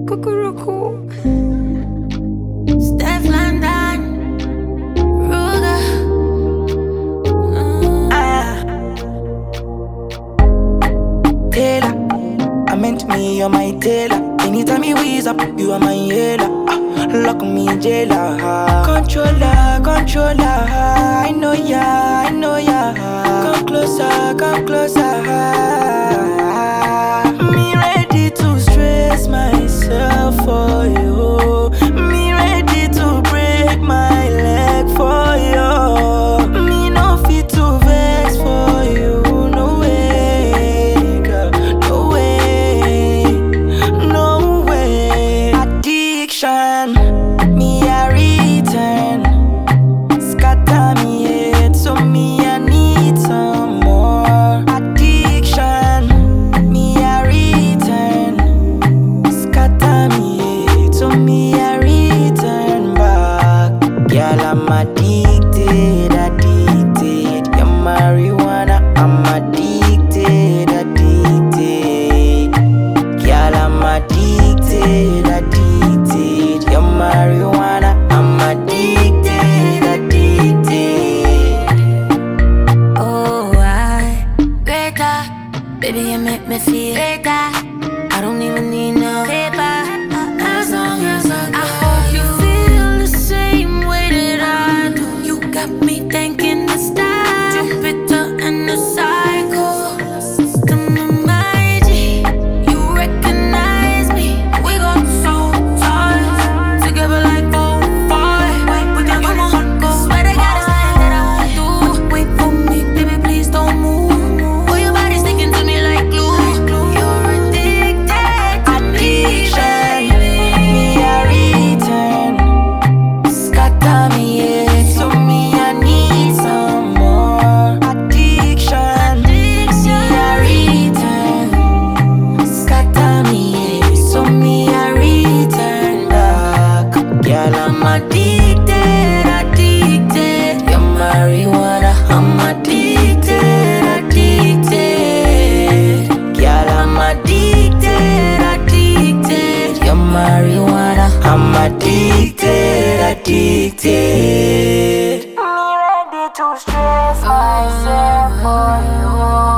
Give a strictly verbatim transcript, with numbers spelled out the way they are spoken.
Cuckoo. Steph London, Ruger. Mm. Ah, Taylor, I meant me, you're my tailor. Anytime you ease up, you are my healer. Ah, lock me jailer. Controller, controller. I know ya, I know ya. Come closer, come closer. Me ready to stress myself for you. Me ready to break my leg for you. Me no fit to vex for you. No way, girl. No way, no way. Addiction, me a return. Scatter me head, so me I need some more. Addiction, me a return. Scatter me head, so me I return back. Girl, I'm addicted, addicted. Your marijuana, I'm addicted, addicted. Girl, I'm addicted, addicted. Your marijuana, I'm addicted, addicted. Oh, I greater, baby, you make me feel greater. I don't even need no paper, as long as I got I hope you feel the same way that I do. You got me thinking it's time, Jupiter and the cycle. Come on, my G, you recognize me. We got so tight, together like four, five. We can come on, go. Swear to God, it's nothing that I won't do. Wait for me, baby, please don't move. Boy, your body's sticking to me like glue. You're addicted to me, Addiction, baby. me a return. Scatter me head, so me I need some more. Addiction, me a return. Scatter me head, so me I return back. Girl, I'm addicted, addicted. Your marijuana, I'm addicted, addicted. Girl, I'm addicted, addicted. Your marijuana, I'm addicted, addicted. Me ready to stress myself for you.